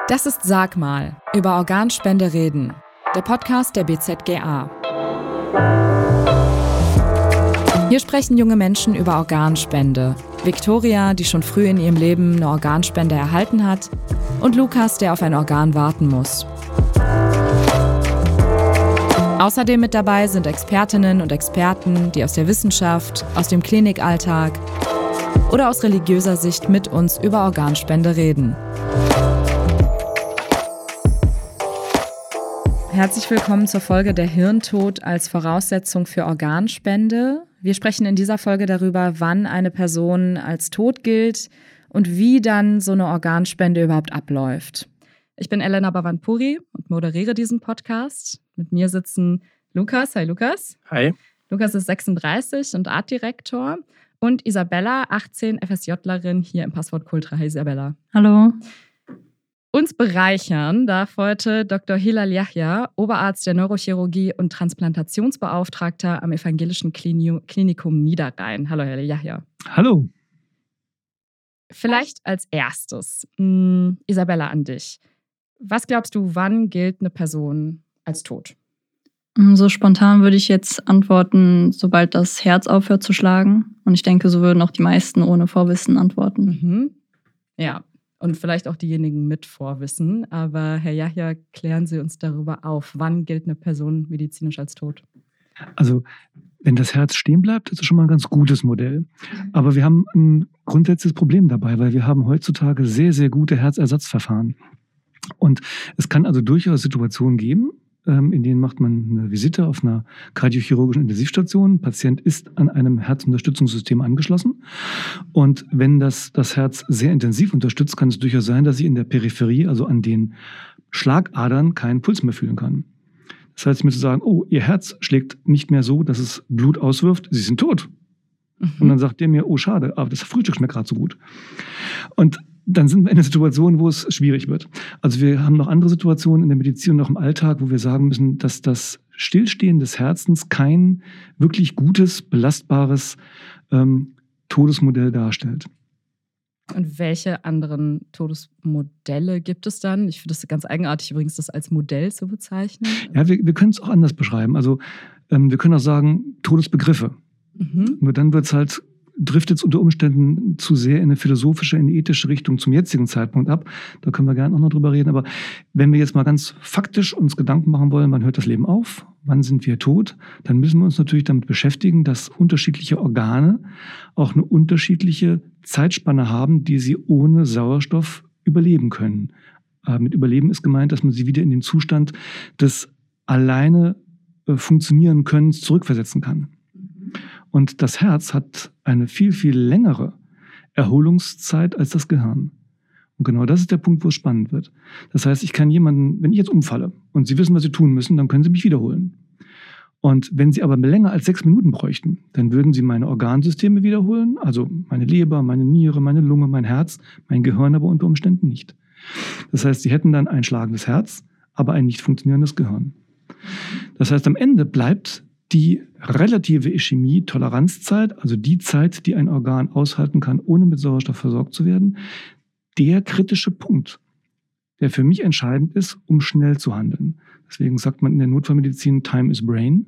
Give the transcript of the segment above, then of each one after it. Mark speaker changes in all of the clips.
Speaker 1: Das ist Sag mal, über Organspende reden, der Podcast der BZGA. Hier sprechen junge Menschen über Organspende. Viktoria, die schon früh in ihrem Leben eine Organspende erhalten hat, und Lukas, der auf ein Organ warten muss. Außerdem mit dabei sind Expertinnen und Experten, die aus der Wissenschaft, aus dem Klinikalltag oder aus religiöser Sicht mit uns über Organspende reden. Herzlich willkommen zur Folge Der Hirntod als Voraussetzung für Organspende. Wir sprechen in dieser Folge darüber, wann eine Person als tot gilt und wie dann so eine Organspende überhaupt abläuft. Ich bin Elena Bhavanpuri und moderiere diesen Podcast. Mit mir sitzen Lukas. Hi Lukas.
Speaker 2: Hi.
Speaker 1: Lukas ist 36 und Artdirektor. Und Isabella, 18, FSJlerin hier im Passwort Kultra. Hi Isabella.
Speaker 3: Hallo.
Speaker 1: Uns bereichern darf heute Dr. Hilal Yahya, Oberarzt der Neurochirurgie und Transplantationsbeauftragter am Evangelischen Klinikum Niederrhein. Hallo Herr Yahya.
Speaker 2: Hallo.
Speaker 1: Vielleicht als erstes, Isabella, an dich. Was glaubst du, wann gilt eine Person als tot?
Speaker 3: So spontan würde ich jetzt antworten, sobald das Herz aufhört zu schlagen. Und ich denke, so würden auch die meisten ohne Vorwissen antworten.
Speaker 1: Mhm. Ja, und vielleicht auch diejenigen mit Vorwissen. Aber Herr Yahya, klären Sie uns darüber auf. Wann gilt eine Person medizinisch als tot?
Speaker 2: Also, wenn das Herz stehen bleibt, ist das schon mal ein ganz gutes Modell. Aber wir haben ein grundsätzliches Problem dabei, weil wir haben heutzutage sehr, sehr gute Herzersatzverfahren. Und es kann also durchaus Situationen geben, in denen macht man eine Visite auf einer kardiochirurgischen Intensivstation. Ein Patient ist an einem Herzunterstützungssystem angeschlossen. Und wenn das Herz sehr intensiv unterstützt, kann es durchaus sein, dass sie in der Peripherie, also an den Schlagadern, keinen Puls mehr fühlen kann. Das heißt, mir zu sagen, oh, Ihr Herz schlägt nicht mehr so, dass es Blut auswirft, Sie sind tot. Und dann sagt der mir, oh schade, aber das Frühstück schmeckt gerade so gut. Und dann sind wir in einer Situation, wo es schwierig wird. Also wir haben noch andere Situationen in der Medizin und auch im Alltag, wo wir sagen müssen, dass das Stillstehen des Herzens kein wirklich gutes, belastbares Todesmodell darstellt.
Speaker 1: Und welche anderen Todesmodelle gibt es dann? Ich finde das ganz eigenartig übrigens, das als Modell zu bezeichnen.
Speaker 2: Ja, wir können es auch anders beschreiben. Also wir können auch sagen Todesbegriffe. Nur dann driftet es unter Umständen zu sehr in eine philosophische, in eine ethische Richtung zum jetzigen Zeitpunkt ab. Da können wir gerne auch noch drüber reden. Aber wenn wir jetzt mal ganz faktisch uns Gedanken machen wollen, wann hört das Leben auf, wann sind wir tot, dann müssen wir uns natürlich damit beschäftigen, dass unterschiedliche Organe auch eine unterschiedliche Zeitspanne haben, die sie ohne Sauerstoff überleben können. Mit Überleben ist gemeint, dass man sie wieder in den Zustand des alleine funktionieren Könnens zurückversetzen kann. Und das Herz hat eine viel, viel längere Erholungszeit als das Gehirn. Und genau das ist der Punkt, wo es spannend wird. Das heißt, ich kann jemanden, wenn ich jetzt umfalle und Sie wissen, was Sie tun müssen, dann können Sie mich wiederholen. Und wenn Sie aber länger als 6 Minuten bräuchten, dann würden Sie meine Organsysteme wiederholen, also meine Leber, meine Niere, meine Lunge, mein Herz, mein Gehirn aber unter Umständen nicht. Das heißt, Sie hätten dann ein schlagendes Herz, aber ein nicht funktionierendes Gehirn. Das heißt, am Ende bleibt die relative Ischämie, Toleranzzeit, also die Zeit, die ein Organ aushalten kann, ohne mit Sauerstoff versorgt zu werden, der kritische Punkt, der für mich entscheidend ist, um schnell zu handeln. Deswegen sagt man in der Notfallmedizin, Time is Brain.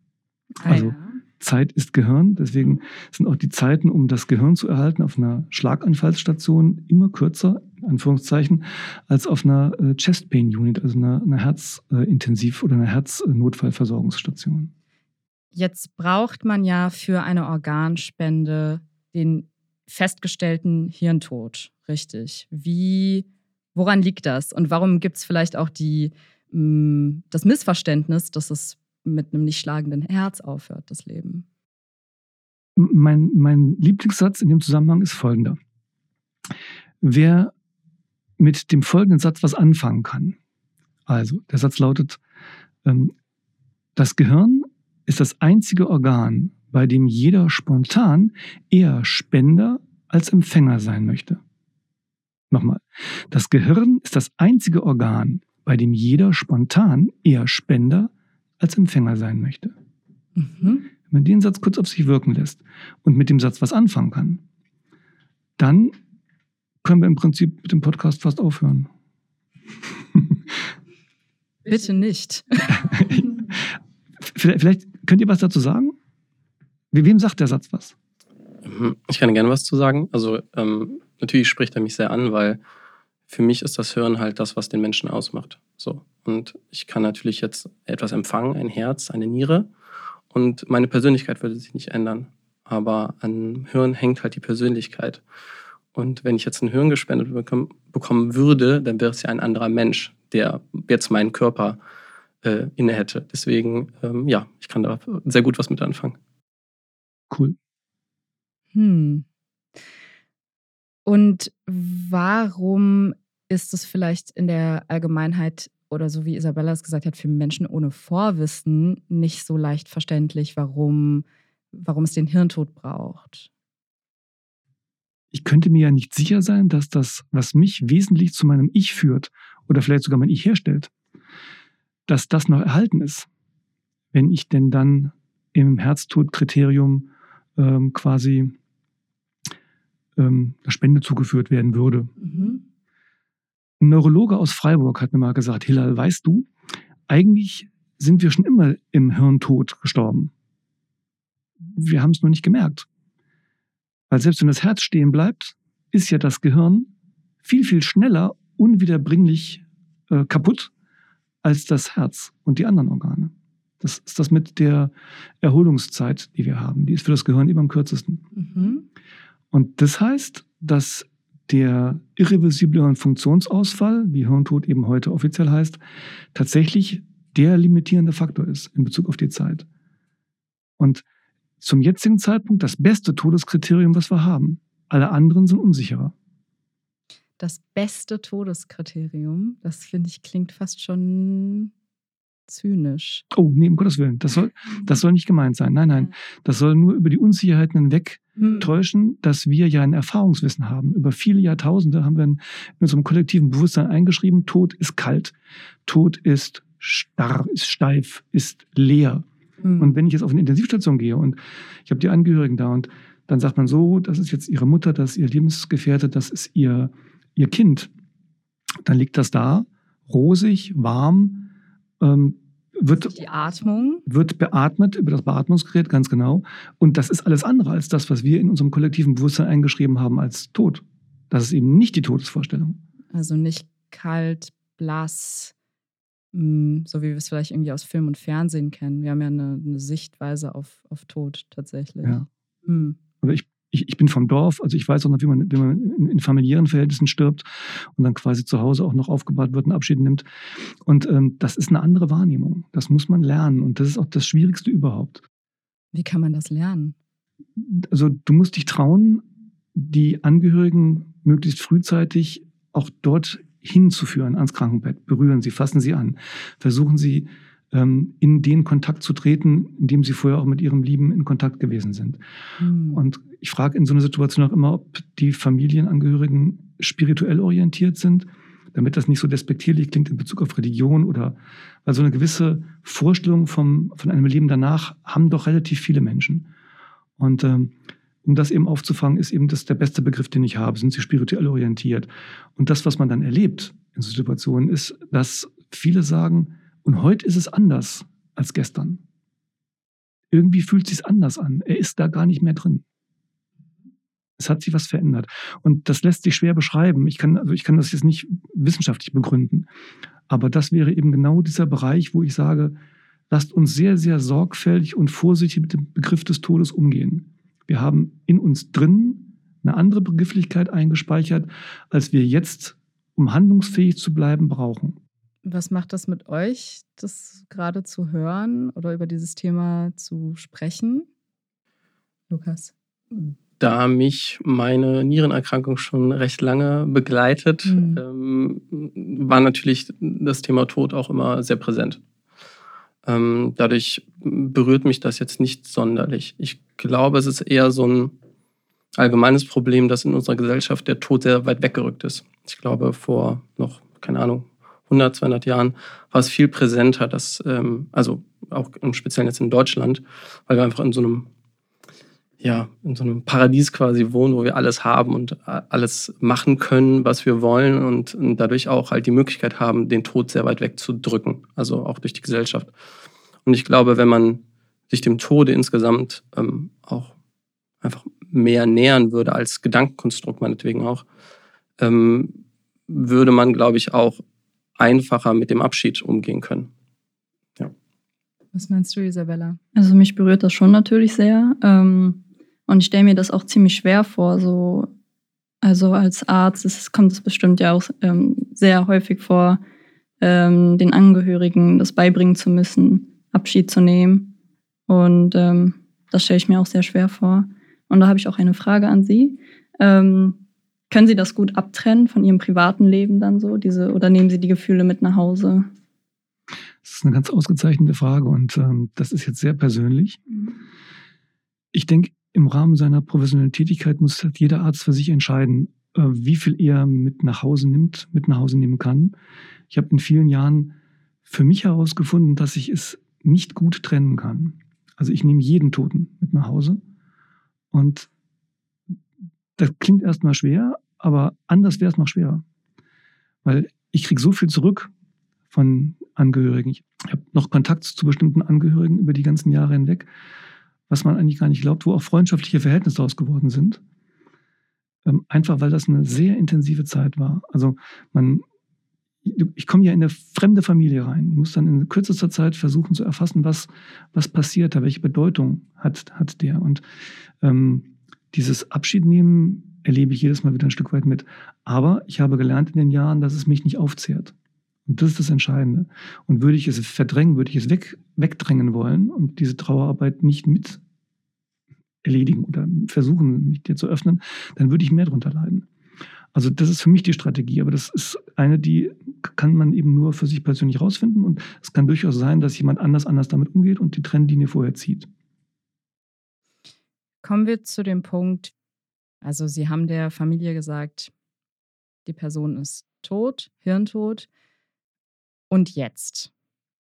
Speaker 2: Also Zeit ist Gehirn. Deswegen sind auch die Zeiten, um das Gehirn zu erhalten, auf einer Schlaganfallsstation immer kürzer, in Anführungszeichen, als auf einer Chest Pain Unit, also einer Herzintensiv- oder einer Herznotfallversorgungsstation.
Speaker 1: Jetzt braucht man ja für eine Organspende den festgestellten Hirntod, richtig? Woran liegt das? Und warum gibt es vielleicht auch das Missverständnis, dass es mit einem nicht schlagenden Herz aufhört, das Leben?
Speaker 2: Mein Lieblingssatz in dem Zusammenhang ist folgender. Wer mit dem folgenden Satz was anfangen kann, also der Satz lautet, das Gehirn ist das einzige Organ, bei dem jeder spontan eher Spender als Empfänger sein möchte. Nochmal. Das Gehirn ist das einzige Organ, bei dem jeder spontan eher Spender als Empfänger sein möchte. Wenn man den Satz kurz auf sich wirken lässt und mit dem Satz was anfangen kann, dann können wir im Prinzip mit dem Podcast fast aufhören.
Speaker 1: Bitte nicht.
Speaker 2: Vielleicht könnt ihr was dazu sagen? Wem sagt der Satz was?
Speaker 4: Ich kann gerne was zu sagen. Also natürlich spricht er mich sehr an, weil für mich ist das Hören halt das, was den Menschen ausmacht. So. Und ich kann natürlich jetzt etwas empfangen, ein Herz, eine Niere. Und meine Persönlichkeit würde sich nicht ändern. Aber an Hören hängt halt die Persönlichkeit. Und wenn ich jetzt ein Hirn gespendet bekommen würde, dann wäre es ja ein anderer Mensch, der jetzt meinen Körper inne hätte. Deswegen, ich kann da sehr gut was mit anfangen.
Speaker 2: Cool.
Speaker 1: Und warum ist es vielleicht in der Allgemeinheit oder so wie Isabella es gesagt hat, für Menschen ohne Vorwissen nicht so leicht verständlich, warum es den Hirntod braucht?
Speaker 2: Ich könnte mir ja nicht sicher sein, dass das, was mich wesentlich zu meinem Ich führt oder vielleicht sogar mein Ich herstellt, dass das noch erhalten ist, wenn ich denn dann im Herztodkriterium quasi der Spende zugeführt werden würde. Ein Neurologe aus Freiburg hat mir mal gesagt, Hilal, weißt du, eigentlich sind wir schon immer im Hirntod gestorben. Wir haben es nur nicht gemerkt. Weil selbst wenn das Herz stehen bleibt, ist ja das Gehirn viel, viel schneller unwiederbringlich kaputt als das Herz und die anderen Organe. Das ist das mit der Erholungszeit, die wir haben. Die ist für das Gehirn immer am kürzesten. Und das heißt, dass der irreversible Funktionsausfall, wie Hirntod eben heute offiziell heißt, tatsächlich der limitierende Faktor ist in Bezug auf die Zeit. Und zum jetzigen Zeitpunkt das beste Todeskriterium, was wir haben. Alle anderen sind unsicherer.
Speaker 1: Das beste Todeskriterium, das finde ich klingt fast schon zynisch.
Speaker 2: Oh, nee, um Gottes Willen. Das soll nicht gemeint sein. Nein. Das soll nur über die Unsicherheiten hinweg täuschen, dass wir ja ein Erfahrungswissen haben. Über viele Jahrtausende haben wir in unserem kollektiven Bewusstsein eingeschrieben, Tod ist kalt, Tod ist starr, ist steif, ist leer. Und wenn ich jetzt auf eine Intensivstation gehe und ich habe die Angehörigen da und dann sagt man so, das ist jetzt ihre Mutter, das ist ihr Lebensgefährte, das ist ihr Kind, dann liegt das da, rosig, warm,
Speaker 1: die Atmung
Speaker 2: wird beatmet über das Beatmungsgerät, ganz genau. Und das ist alles andere als das, was wir in unserem kollektiven Bewusstsein eingeschrieben haben als Tod. Das ist eben nicht die Todesvorstellung.
Speaker 1: Also nicht kalt, blass, so wie wir es vielleicht irgendwie aus Film und Fernsehen kennen. Wir haben ja eine Sichtweise auf Tod tatsächlich.
Speaker 2: Ja. Aber ich bin vom Dorf, also ich weiß auch noch, wie man in familiären Verhältnissen stirbt und dann quasi zu Hause auch noch aufgebahrt wird und Abschied nimmt. Und das ist eine andere Wahrnehmung. Das muss man lernen und das ist auch das Schwierigste überhaupt.
Speaker 1: Wie kann man das lernen?
Speaker 2: Also du musst dich trauen, die Angehörigen möglichst frühzeitig auch dort hinzuführen ans Krankenbett. Berühren Sie, fassen Sie an. Versuchen Sie, in den Kontakt zu treten, in dem Sie vorher auch mit Ihrem Lieben in Kontakt gewesen sind. Und ich frage in so einer Situation auch immer, ob die Familienangehörigen spirituell orientiert sind, damit das nicht so despektierlich klingt in Bezug auf Religion oder weil so eine gewisse Vorstellung von einem Leben danach haben doch relativ viele Menschen. Und um das eben aufzufangen, ist eben das der beste Begriff, den ich habe. Sind sie spirituell orientiert? Und das, was man dann erlebt in so Situationen, ist, dass viele sagen, und heute ist es anders als gestern. Irgendwie fühlt es sich anders an. Er ist da gar nicht mehr drin. Es hat sich was verändert. Und das lässt sich schwer beschreiben. Ich kann das jetzt nicht wissenschaftlich begründen. Aber das wäre eben genau dieser Bereich, wo ich sage, lasst uns sehr, sehr sorgfältig und vorsichtig mit dem Begriff des Todes umgehen. Wir haben in uns drin eine andere Begrifflichkeit eingespeichert, als wir jetzt, um handlungsfähig zu bleiben, brauchen.
Speaker 1: Was macht das mit euch, das gerade zu hören oder über dieses Thema zu sprechen? Lukas?
Speaker 4: Da mich meine Nierenerkrankung schon recht lange begleitet, war natürlich das Thema Tod auch immer sehr präsent. Dadurch berührt mich das jetzt nicht sonderlich. Ich glaube, es ist eher so ein allgemeines Problem, dass in unserer Gesellschaft der Tod sehr weit weggerückt ist. Ich glaube, vor noch, 100, 200 Jahren war es viel präsenter, dass, also auch im Speziellen jetzt in Deutschland, weil wir einfach in so einem in so einem Paradies quasi wohnen, wo wir alles haben und alles machen können, was wir wollen und dadurch auch halt die Möglichkeit haben, den Tod sehr weit wegzudrücken, also auch durch die Gesellschaft. Und ich glaube, wenn man sich dem Tode insgesamt auch einfach mehr nähern würde, als Gedankenkonstrukt meinetwegen auch, würde man, glaube ich, auch einfacher mit dem Abschied umgehen können. Ja.
Speaker 1: Was meinst du, Isabella?
Speaker 3: Also mich berührt das schon natürlich sehr. Und ich stelle mir das auch ziemlich schwer vor. So, also als Arzt kommt es bestimmt ja auch sehr häufig vor, den Angehörigen das beibringen zu müssen, Abschied zu nehmen. Und das stelle ich mir auch sehr schwer vor. Und da habe ich auch eine Frage an Sie. Können Sie das gut abtrennen von Ihrem privaten Leben dann so? Oder nehmen Sie die Gefühle mit nach Hause?
Speaker 2: Das ist eine ganz ausgezeichnete Frage und das ist jetzt sehr persönlich. Ich denke, im Rahmen seiner professionellen Tätigkeit muss jeder Arzt für sich entscheiden, wie viel er mit nach Hause nehmen kann. Ich habe in vielen Jahren für mich herausgefunden, dass ich es nicht gut trennen kann. Also ich nehme jeden Toten mit nach Hause. Und das klingt erstmal schwer, aber anders wäre es noch schwerer. Weil ich kriege so viel zurück von Angehörigen. Ich habe noch Kontakt zu bestimmten Angehörigen über die ganzen Jahre hinweg, was man eigentlich gar nicht glaubt, wo auch freundschaftliche Verhältnisse daraus geworden sind. Einfach weil das eine sehr intensive Zeit war. Also ich komme ja in eine fremde Familie rein. Ich muss dann in kürzester Zeit versuchen zu erfassen, was passiert da, welche Bedeutung hat der. Und dieses Abschiednehmen erlebe ich jedes Mal wieder ein Stück weit mit. Aber ich habe gelernt in den Jahren, dass es mich nicht aufzehrt. Und das ist das Entscheidende. Und würde ich es verdrängen, würde ich es wegdrängen wollen und diese Trauerarbeit nicht mit erledigen oder versuchen, mich dir zu öffnen, dann würde ich mehr darunter leiden. Also das ist für mich die Strategie, aber das ist eine, die kann man eben nur für sich persönlich rausfinden und es kann durchaus sein, dass jemand anders damit umgeht und die Trennlinie vorher zieht.
Speaker 1: Kommen wir zu dem Punkt, also Sie haben der Familie gesagt, die Person ist tot, hirntot. Und jetzt?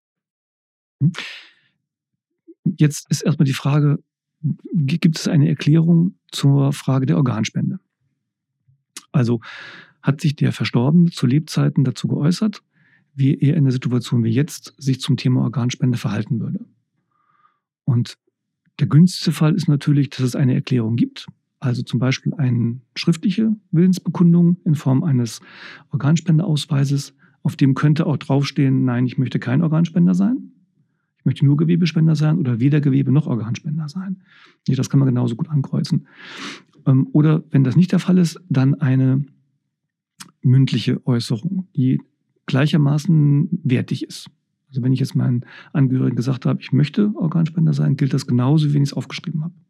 Speaker 2: Jetzt ist erstmal die Frage, gibt es eine Erklärung zur Frage der Organspende? Also hat sich der Verstorbene zu Lebzeiten dazu geäußert, wie er in der Situation wie jetzt sich zum Thema Organspende verhalten würde? Und der günstigste Fall ist natürlich, dass es eine Erklärung gibt. Also zum Beispiel eine schriftliche Willensbekundung in Form eines Organspendeausweises, auf dem könnte auch draufstehen, nein, ich möchte kein Organspender sein. Ich möchte nur Gewebespender sein oder weder Gewebe noch Organspender sein. Das kann man genauso gut ankreuzen. Oder wenn das nicht der Fall ist, dann eine mündliche Äußerung, die gleichermaßen wertig ist. Also wenn ich jetzt meinen Angehörigen gesagt habe, ich möchte Organspender sein, gilt das genauso, wie wenn ich es aufgeschrieben habe.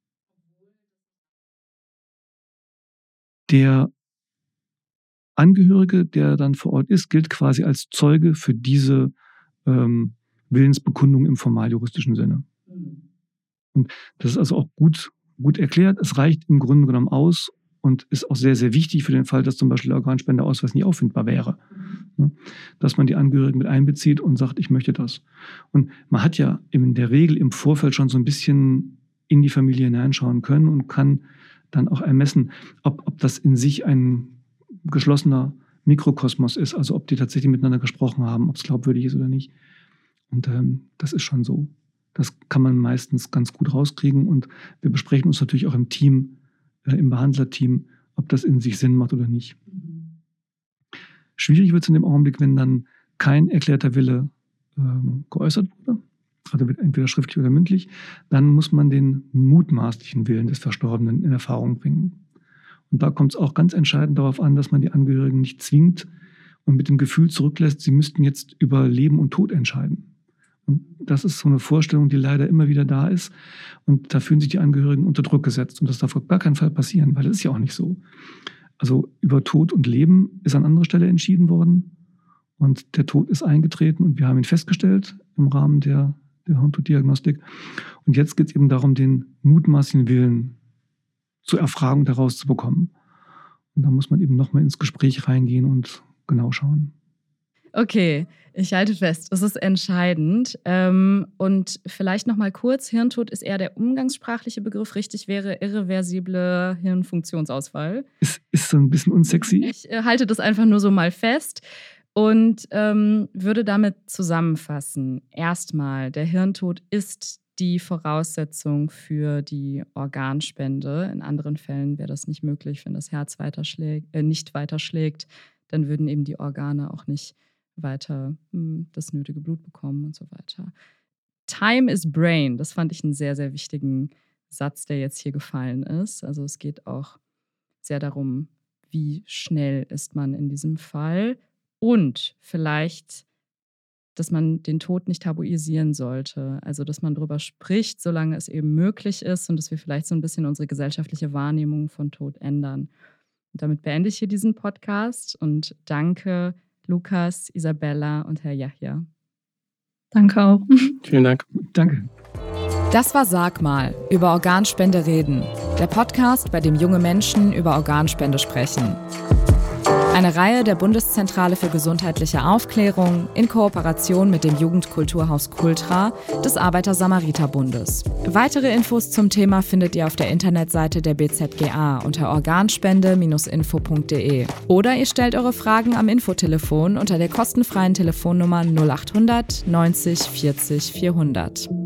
Speaker 2: Der Angehörige, der dann vor Ort ist, gilt quasi als Zeuge für diese Willensbekundung im formaljuristischen Sinne. Und das ist also auch gut erklärt. Es reicht im Grunde genommen aus und ist auch sehr, sehr wichtig für den Fall, dass zum Beispiel der Organspendeausweis nicht auffindbar wäre. Dass man die Angehörigen mit einbezieht und sagt, ich möchte das. Und man hat ja in der Regel im Vorfeld schon so ein bisschen in die Familie hineinschauen können und kann dann auch ermessen, ob das in sich ein geschlossener Mikrokosmos ist, also ob die tatsächlich miteinander gesprochen haben, ob es glaubwürdig ist oder nicht. Und das ist schon so. Das kann man meistens ganz gut rauskriegen und wir besprechen uns natürlich auch im Team, im Behandlerteam, ob das in sich Sinn macht oder nicht. Schwierig wird es in dem Augenblick, wenn dann kein erklärter Wille geäußert wurde, also entweder schriftlich oder mündlich, dann muss man den mutmaßlichen Willen des Verstorbenen in Erfahrung bringen. Und da kommt es auch ganz entscheidend darauf an, dass man die Angehörigen nicht zwingt und mit dem Gefühl zurücklässt, sie müssten jetzt über Leben und Tod entscheiden. Und das ist so eine Vorstellung, die leider immer wieder da ist. Und da fühlen sich die Angehörigen unter Druck gesetzt. Und das darf auf gar keinen Fall passieren, weil das ist ja auch nicht so. Also über Tod und Leben ist an anderer Stelle entschieden worden. Und der Tod ist eingetreten und wir haben ihn festgestellt im Rahmen der Hirntoddiagnostik. Und jetzt geht es eben darum, den mutmaßlichen Willen zu erfragen und herauszubekommen. Und da muss man eben nochmal ins Gespräch reingehen und genau schauen.
Speaker 1: Okay, ich halte fest, es ist entscheidend. Und vielleicht noch mal kurz, Hirntod ist eher der umgangssprachliche Begriff. Richtig wäre irreversible Hirnfunktionsausfall.
Speaker 2: Ist so ein bisschen unsexy.
Speaker 1: Ich halte das einfach nur so mal fest und würde damit zusammenfassen. Erstmal, der Hirntod ist die Voraussetzung für die Organspende. In anderen Fällen wäre das nicht möglich, wenn das Herz nicht weiter schlägt. Dann würden eben die Organe auch nicht weiter das nötige Blut bekommen und so weiter. Time is brain, das fand ich einen sehr, sehr wichtigen Satz, der jetzt hier gefallen ist. Also es geht auch sehr darum, wie schnell ist man in diesem Fall und vielleicht, dass man den Tod nicht tabuisieren sollte. Also dass man darüber spricht, solange es eben möglich ist und dass wir vielleicht so ein bisschen unsere gesellschaftliche Wahrnehmung von Tod ändern. Und damit beende ich hier diesen Podcast und danke Lukas, Isabella und Herr Yahya.
Speaker 3: Danke auch.
Speaker 4: Vielen Dank.
Speaker 2: Danke.
Speaker 1: Das war Sag mal, über Organspende reden. Der Podcast, bei dem junge Menschen über Organspende sprechen. Eine Reihe der Bundeszentrale für gesundheitliche Aufklärung in Kooperation mit dem Jugendkulturhaus Kultra des Arbeiter-Samariter-Bundes. Weitere Infos zum Thema findet ihr auf der Internetseite der BZGA unter organspende-info.de. Oder ihr stellt eure Fragen am Infotelefon unter der kostenfreien Telefonnummer 0800 90 40 400.